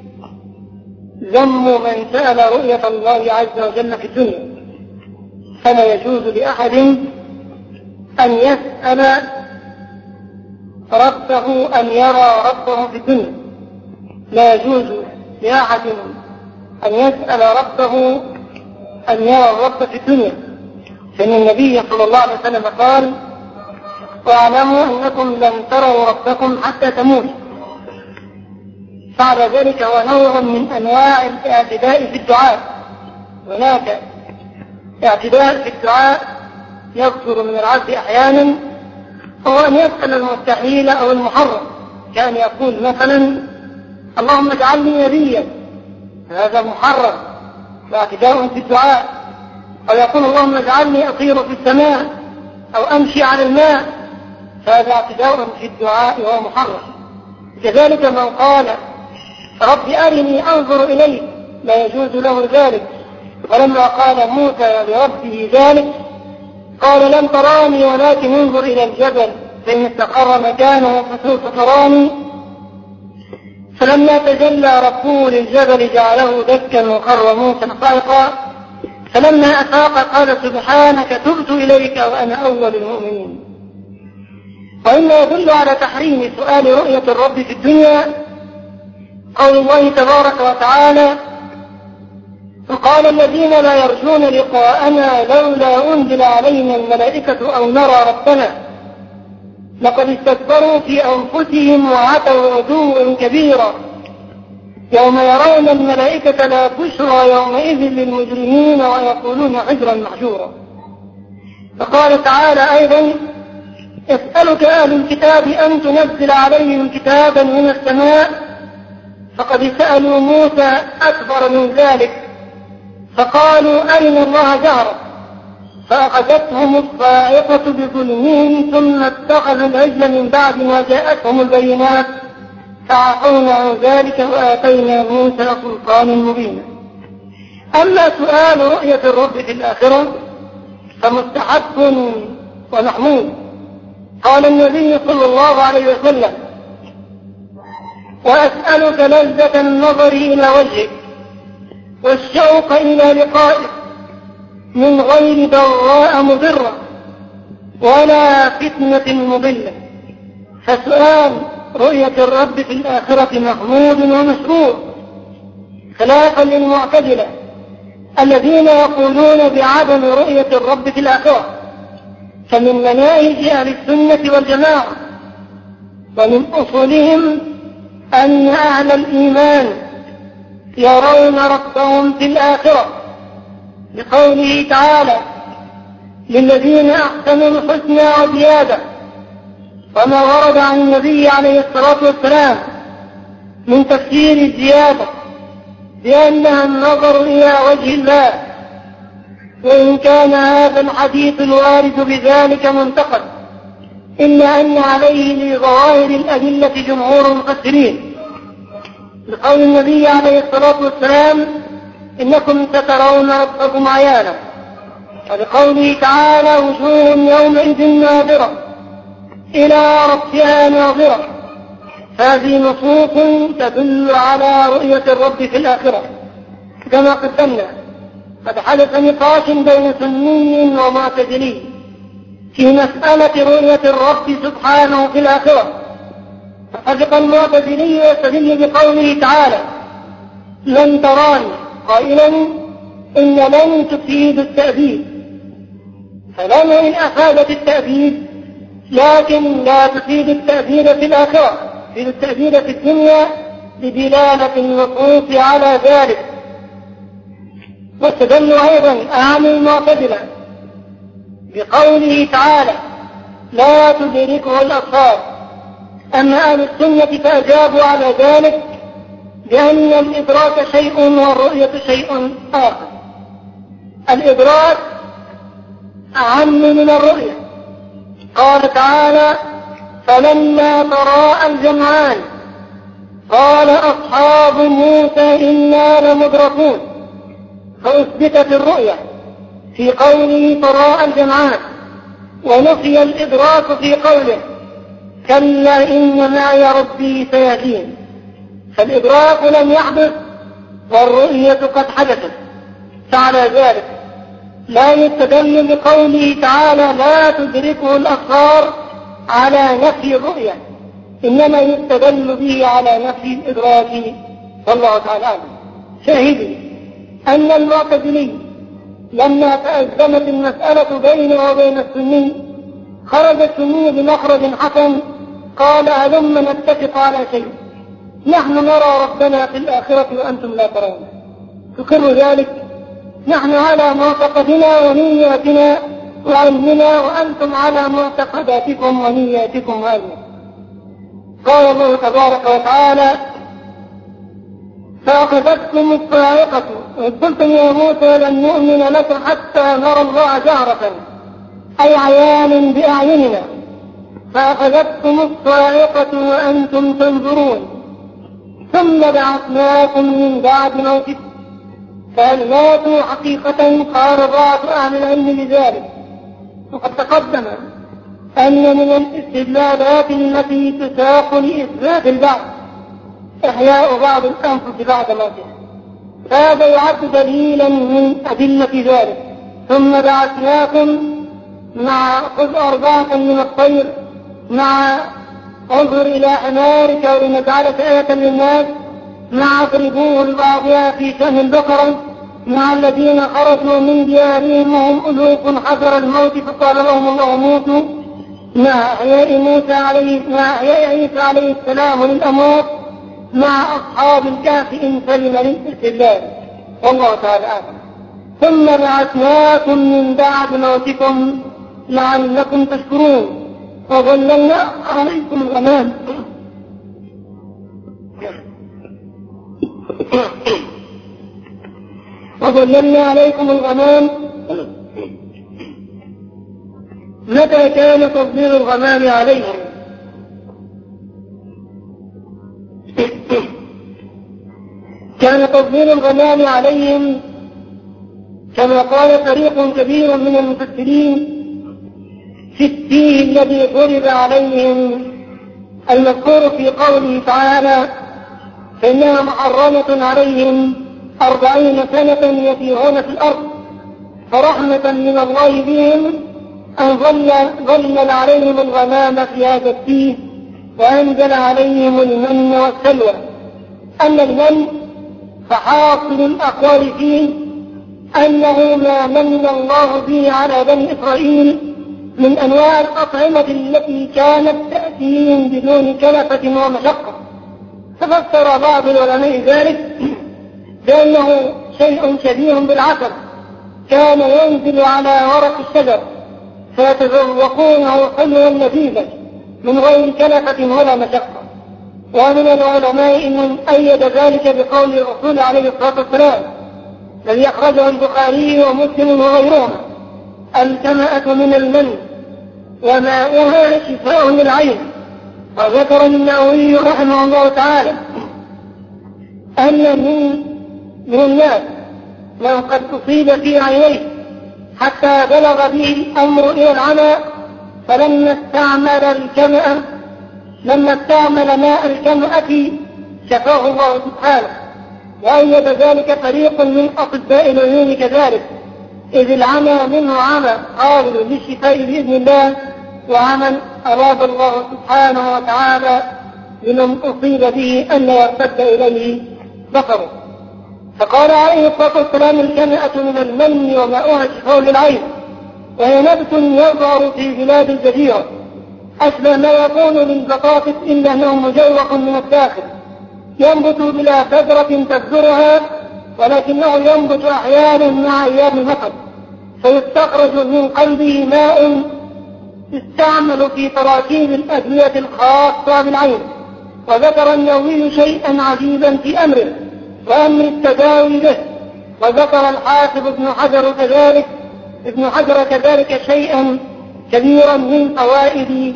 ذم من سأل رؤية الله عز وجل في الدنيا، فلا يجوز لأحد أن يسأل ربه أن يرى ربه في الدنيا. لا يجوز لأحد أن يسأل ربه أن يرى الرب في الدنيا، فإن النبي صلى الله عليه وسلم قال: واعلموا أنكم لن تروا ربكم حتى تموتوا. بعد ذلك هو نوع من أنواع الاعتداء في الدعاء. هناك اعتداء في الدعاء يصدر من العبد أحيانا، هو أن يسأل المستحيل أو المحرم، كان يقول مثلا: اللهم اجعلني نبيا، هذا محرم واعتداء في الدعاء. أو يقول: اللهم اجعلني أطير في السماء أو أمشي على الماء، هذا اعتداء في الدعاء وهو محرم. كذلك من قال: رب أرني أنظر إليك، لا يجوز له ذلك. ولما قال موسى لربه ذلك قال: لن تراني ولكن انظر إلى الجبل فإن استقر مكانه فسوف تراني. فلما تجلى ربه للجبل جعله دكا وخر موسى صعقا. فلما أفاق قال سبحانك تبت إليك وأنا أول المؤمنين. وإما يدل على تحريم سؤال رؤية الرب في الدنيا قول الله تبارك وتعالى وقال الذين لا يرجون لقاءنا لولا أنزل علينا الملائكة أو نرى ربنا لقد استكبروا في أنفسهم وعتوا عتوا كبيرا يوم يرون الملائكة لا بشرى يومئذ للمجرمين ويقولون حجرا محجورا. فقال تعالى أيضا يسألك أهل الكتاب أن تنزل عليهم كتابا من السماء فقد سألوا موسى أكبر من ذلك فقالوا أرنا الله جهرا فأخذتهم الصاعقة بظلمهم ثم اتخذوا العجل من بعد ما جاءتهم البينات فعفونا عن ذلك وآتينا موسى سلطانا مبينا. أما سؤال رؤية الرب في الآخرة فمستحب ومحمود. قال النبي صلى الله عليه وسلم وأسألك لذة النظر إلى وجهك والشوق إلى لقائك من غير ضراء مضرة ولا فتنة مضلة. فسؤال رؤية الرب في الآخرة محمود ومشروع خلافا للمعتزلة الذين يقولون بعدم رؤية الرب في الآخرة. فمن مناهج أهل السنة والجماعة ومن أصولهم أن أهل الإيمان يرون ربهم في الآخرة لقوله تعالى للذين أحسنوا الحسنى وزيادة. وما ورد عن النبي عليه الصلاة والسلام من تفسير الزيادة بأنها النظر إلى وجه الله. وإن كان هذا الحديث الوارد بذلك منتقد إلا أن عليه لظواهر الأدلة جمهور المفسرين لقول النبي عليه الصلاة والسلام إنكم سترون ربكم عيانا ولقوله تعالى وجوه يومئذ ناظرة إلى ربها ناظرة. هذه نصوص تدل على رؤية الرب في الآخرة. كما قدمنا قد حدث نقاش بين سني ومعتزلي في مسألة رؤية الرب سبحانه في الآخرة. فحذق المعتزلي يستدل بقوله تعالى لن تراني قائلا إن لن تفيد التأبيد. فلن إن أفادت التأبيد لكن لا تفيد التأبيد في الآخرة، تفيد التأبيد في الدنيا بدلالة النصوص على ذلك. واستدل أيضا أهل المعتزلة بقوله تعالى لا تدركه الأبصار. أما أهل السنة فأجابوا على ذلك بأن الإدراك شيء والرؤية شيء آخر. الإدراك أعم من الرؤية. قال تعالى فلما تراءى الجمعان قال أصحاب موسى إنا لمدركون. فأثبتت الرؤية في قوله تراءى الجمعان ونفي الإدراك في قوله كلا إن معي ربي سيهدين. فالإدراك لم يحدث والرؤية قد حدثت. فعلى ذلك لا يستدل بقوله تعالى لا تدركه الأبصار على نفي الرؤية، إنما يستدل به على نفي الإدراك. والله تعالى أعلم. شاهدوا أن المعتزلي لما تأزمت المسألة بينه وبين السني خرج السني بمخرج حسن قال هلم نتفق على شيء، نحن نرى ربنا في الآخرة وأنتم لا ترون. تقر ذلك؟ نحن على معتقدنا ونياتنا وعلمنا وأنتم على معتقداتكم ونياتكم وعلمكم. قال الله تبارك وتعالى فأخذتكم الصاعقة إذ قلتم يا موسى لن نؤمن لك حتى نرى الله جهرة أي عيان بأعيننا. فأخذتكم الصاعقة وأنتم تنظرون ثم بعثناكم من بعد موتكم. فهل ماتوا حقيقة؟ قال بعض أهل العلم بذلك. وقد تقدم أن من الاستدلالات التي تساق لإثبات البعث إحياء بعض الأنفس بعد موتها، هذا يعد دليلا من أدلة ذلك. ثم بعثناكم مع خذ 4 من الطير مع انظر إلى حمارك ولنجعلك آية للناس مع اضربوه لبعضها في شأن البقرة مع الذين خرجوا من ديارهم وهم ألوف حذر الموت فقال لهم الله موتوا مع أحياء عيسى عليه السلام للأموات مع أصحاب الكهف إن سلم للاستدلال، والله تعالى أعلم. ثم بعثناكم من بعد موتكم لعلكم تشكرون وظللنا عليكم الغمام متى كان تظليل الغمام عليهم؟ كان تظليل الغمام عليهم كما قال فريق كبير من المفسرين في التيه الذي ضرب عليهم المذكور في قوله تعالى فإنها محرمة عليهم 40 سنة يسيرون في الأرض، فرحمة من الله بهم أن ظلل عليهم الغمام في هذا التيه وأنزل عليهم المن والسلوى. أما المن فحاصل الأقوال فيه أنه ما من الله به على بني إسرائيل من أنواع الأطعمة التي كانت تأتيهم بدون كلفة ومشقة. ففسر بعض العلماء ذلك بأنه شيء شبيه بالعسل كان ينزل على ورق الشجر فيتذوقونه حلوا لذيذا من غير كلفة ولا مشقة. ومن العلماء من أيد ذلك بقول الرسول عليه الصلاة والسلام الذي أخرجه البخاري ومسلم وغيرهما الكمأة من المن وماؤها شفاء للعين. وذكر النووي رحمه الله تعالى أن من الناس من قد أصيب في عينيه حتى بلغ به الأمر إلى العمى فلما استعمل ماء الكمأة شفاه الله سبحانه. وأيد ذلك فريق من أطباء العيون كذلك، إذ العمى منه عمى قابل للشفاء بإذن الله، وعمى أراد الله سبحانه وتعالى لمن أصيب به أن يرتد إليه بصره. فقال عليه الصلاة والسلام الكمأة من المن وماؤها شفاء للعين، وهي نبت يظهر في بلاد الجزيرة أشبه ما يكون للبطاطس إلا أنه مجوق من الداخل، ينبت بلا بذرة تبذرها ولكنه ينبت أحيانا مع أيام المطر، فيستخرج من قلبه ماء يستعمل في تراكيب الأدوية الخاصة بالعين. وذكر النووي شيئا عجيبا في أمره وأمر التداوي به. وذكر الحافظ ابن حجر كذلك شيئا كبيرا من فوائد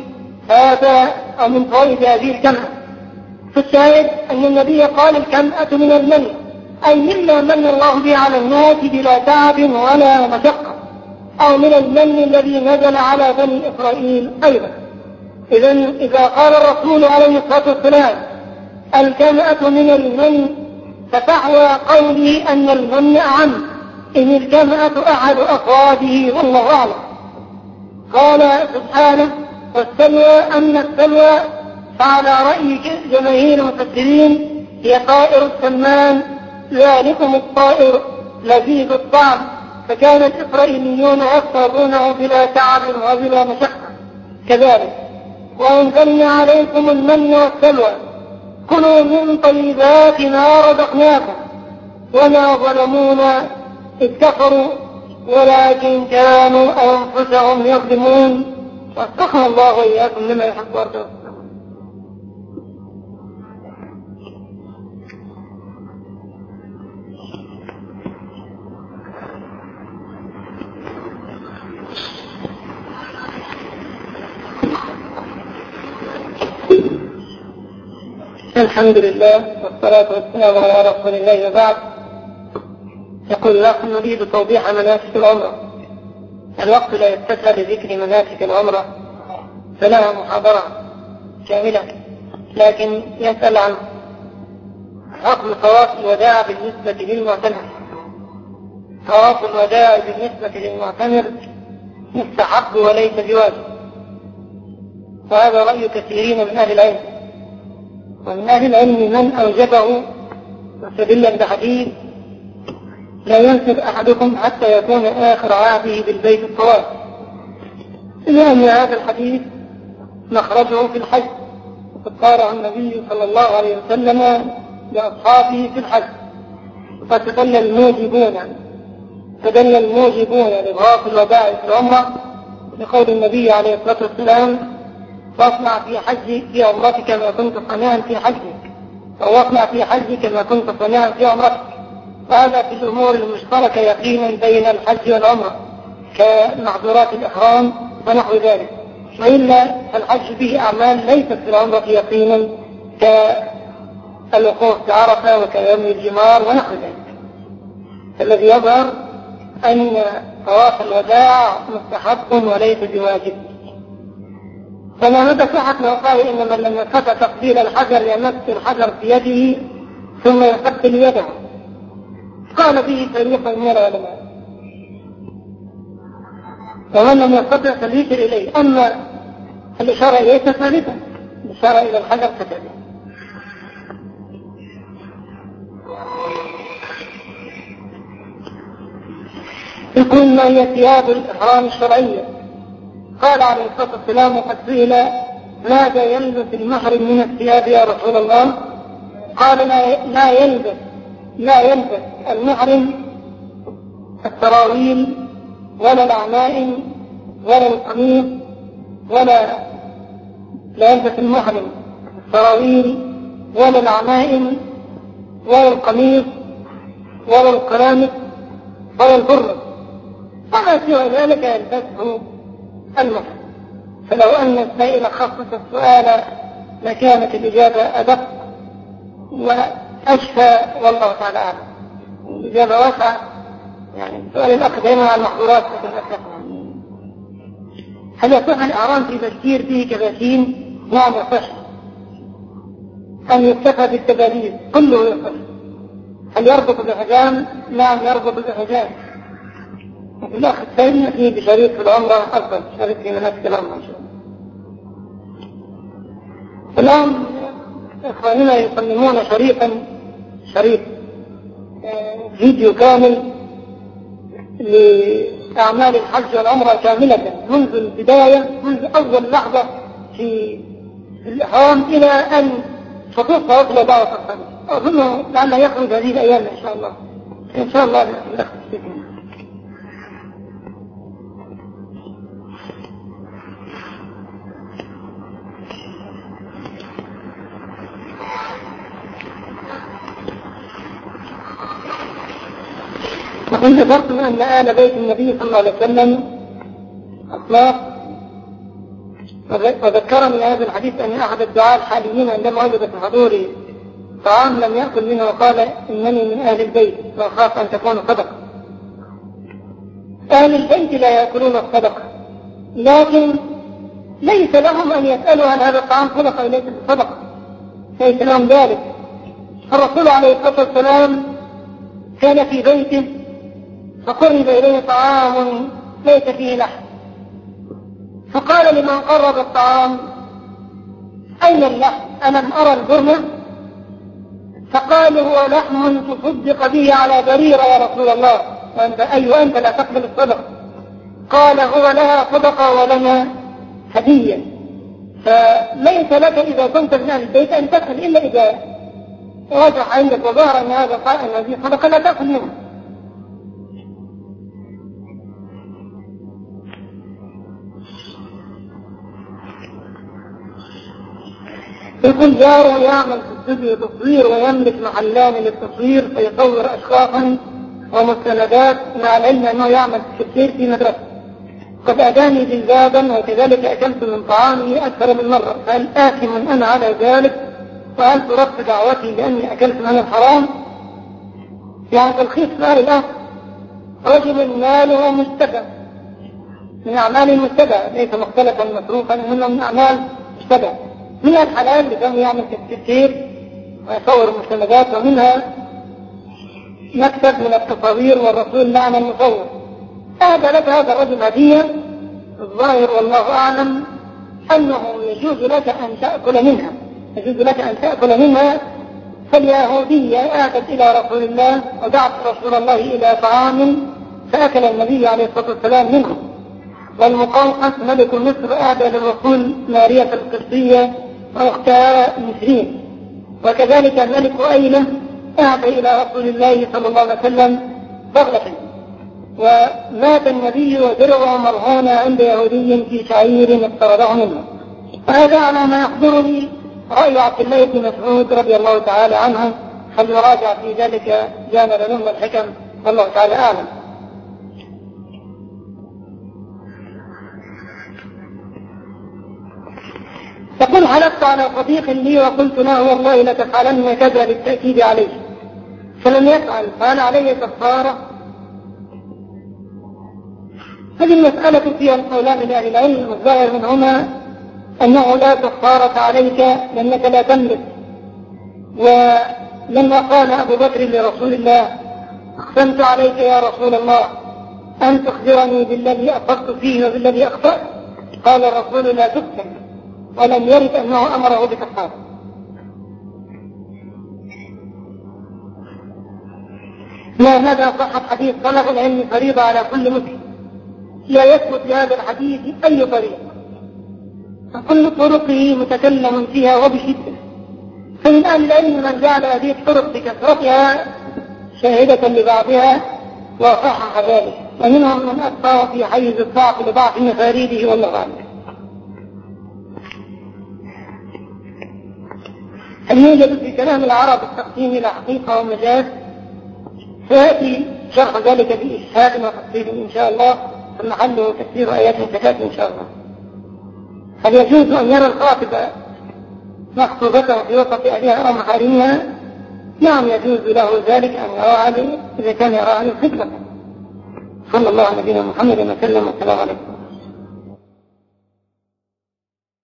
هذه الكمأة. فالشاهد أن النبي قال الكمأة من المن، أي مما من الله به على الناس بلا تعب ولا مشقة، أو من المن الذي نزل على بني إسرائيل أيضا. إذا قال الرسول عليه الصلاة والسلام الكمأة من المن ففحوى قوله أن المن أعم، إن الكمأة أحد أفراده والله أعلم. قال سبحانه والسلوى أن السلوى فعلى رأي جماهير المفسرين هي طائر السمان، ذلكم الطائر لذيذ الطعم، فكان الإسرائيليون يصطادونه بلا تعب وبلا مشقة. كذلك وأنزلنا عليكم المن والسلوى كلوا من طيبات ما رزقناكم وما ظلمونا إذ كفروا ولكن كانوا أنفسهم يظلمون. واستغفر الله وإياكم لما يحب ويرضى. الحمد لله والصلاة والسلام على رسول الله وبعد. يقول الأخ نريد توضيح مناسك العمرة. الوقت لا يتسع لذكر مناسك العمرة فلها محاضرة كاملة، لكن يسأل عن حكم طواف الوداع بالنسبة للمعتمر. طواف الوداع بالنسبة للمعتمر مستحب وليس بواجب، وهذا رأي كثيرين من أهل العلم. ومن أهل العلم من أوجبه مستدلا بحديث لا ينسب أحدكم حتى يكون آخر عهده بالبيت الطواف، لأن هذا الحديث مخرجه في الحج، وقد قاله النبي صلى الله عليه وسلم لأصحابه في الحج. فتدل الموجبون لإبراء الوداع في العمرة لقول النبي عليه الصلاة والسلام: واصنع في عمرتك ما كنت صنيعا في حجك، أو واصنع في حجك ما كنت صنيعا في عمرتك. وهذا في الأمور المشتركة يقينا بين الحج والعمرة كمحظورات الإحرام ونحو ذلك، وإلا الحج به أعمال ليست في العمرة يقينا كالوقوف بعرفة وكيوم الجمار ونحو ذلك. الذي يظهر أن طواف الوداع مستحب وليس بواجب. فما مدى صحة لو قال إن من لم يستطع تقبيل الحجر يمس الحجر بيده ثم يقبل يده؟ قال به فريق من العلماء، ومن لم يستطع فليشر إليه. أما الإشارة إليه ثابتة، الإشارة إلى الحجر ثابتة. يقول: ما هي ثياب الإحرام الشرعية؟ قال عليه الصلاة والسلام: وقد سئل ماذا يلبس المحرم من الثياب يا رسول الله؟ قال: لا يلبس المحرم السراويل ولا العمائم ولا القميص، لا يلبس المحرم السراويل ولا العمائم ولا القميص ولا القلامس ولا البر، وما سوى ذلك يلبسه المحرم. فلو أن السائل خصص السؤال لكانت الإجابة أدق وأشفى، والله تعالى أعلم. الإجابة واسعة، يعني سؤال الأخ دائما عن المحظورات. هل يصح الإحرام في بشير فيه كباشين؟ نعم يصح. أن يكتفى بالتباديل كله يصح. هل يربط بحجام؟ نعم يربط بحجام. الأخ الثاني فيه بشريط في العمرة أفضل، شريط في مناسك العمرة إن شاء الله. الآن إخواننا يصممون شريط فيديو كامل لأعمال الحج والعمرة كاملة منذ البداية، منذ أول لحظة في الإحرام إلى أن تطوف وصل دعوة الصلاة. أظن لعله يخرج هذه الأيام إن شاء الله. إن شاء الله الأخ الثاني. وإن ذكرتم أن آل بيت النبي صلى الله عليه وسلم أصناف، وذكرني هذا الحديث أن أحد الدعاة الحاليين عندما وجد في حضوري طعام لم يأكل منه وقال: إنني من أهل البيت وأخاف أن تكون صدقة. أهل البيت لا يأكلون الصدقة، لكن ليس لهم أن يسألوا عن هذا الطعام صدقة وليس صدقة، ليس لهم ذلك. الرسول عليه الصلاة والسلام كان في بيته فقرب إليه طعام ليس فيه لحم، فقال لمن قرب الطعام: أين اللحم؟ ألم أرى البرمة؟ فقال: هو لحم تصدق به على بريرة يا رسول الله، وأنت لا تقبل الصدقة. قال: هو لها صدقة ولنا هدية. فليس لك إذا كنت من أهل البيت أن تأكل إلا إذا واضح عندك وظهر أن هذا الذي صدقة لا تأكل منه. يقول: جاره يعمل في الاستوديو تصوير ويملك محلان للتصوير فيصور أشخاصا ومستندات، مع العلم أنه يعمل في التصوير في مدرسة. قد أداني جلبابا وكذلك أكلت من طعامه أكثر من مرة، فهل آثم أنا على ذلك؟ وهل ترد دعوتي لأني أكلت من الحرام؟ يعني تلخيص مال الأخ: رجل ماله مستكن من أعمال مشتبهة ليس مختلفا متروكا، إنما من أعمال مشتبهة. منها الحلال لكم يعمل كثير ويصور مستندات، ومنها مكتب من التصاوير والرسول نعم المصور. هذا لك هذا الرجل هدية. الظاهر والله أعلم أنه يجوز لك أن تأكل منها، يجوز لك أن تأكل منها. فاليهودية آتت إلى رسول الله ودعت رسول الله إلى طعام فأكل النبي عليه الصلاة والسلام منه. والمقوقس ملك مصر أهدى للرسول مارية القبطية وأختها نسرين. وكذلك الملك أيلة أهدى إلى رسول الله صلى الله عليه وسلم بغلة. ومات النبي ودرعه مرهون عند يهودي في شعير اقترضه منه. وهذا على ما يحضرني رأي عبد الله بن مسعود رضي الله تعالى عنه، فليراجع في ذلك جامع العلوم والحكم، والله تعالى أعلم. تقول حلفت على صديق لي وقلت له والله لتفعلن كذا للتأكيد عليه فلم يفعل، فهل علي كفارة؟ هذه المسألة فيها القولان من أهل العلم، والظاهر منهما أنه لا كفارة عليك لأنك لا تملك. ولما قال أبو بكر لرسول الله أقسمت عليك يا رسول الله أن تخبرني بالذي أخطأت فيه وبالذي أخطأت، قال الرسول لا تقسم، ولم يرد أنه أمره بكفارة. لا، هذا صحة حديث طلب العلم فريضة على كل مسلم، لا يثبت لهذا الحديث أي طريق، فكل طرقه متكلم فيها وبشدة. فمن أهل العلم من جعل هذه الطرق بكثرتها شاهدة لبعضها وصحح ذلك، ومنهم من أخطأ في حيز الضعف لضعف مفاريده والله أعلم. هل يوجد في كلام العرب التقسيم إلى حقيقة ومجاز؟ سيأتي شرح ذلك بإشهاد وتفصيل إن شاء الله، فمحله تفسير آيات الزكاة إن شاء الله. هل يجوز أن يرى الخاطب مخطوبته في وسط أهلها أو محارمها؟ نعم يجوز له ذلك أن يراها إذا كان يراها للخطبة. صلى الله على نبينا محمد وسلم، والسلام عليكم.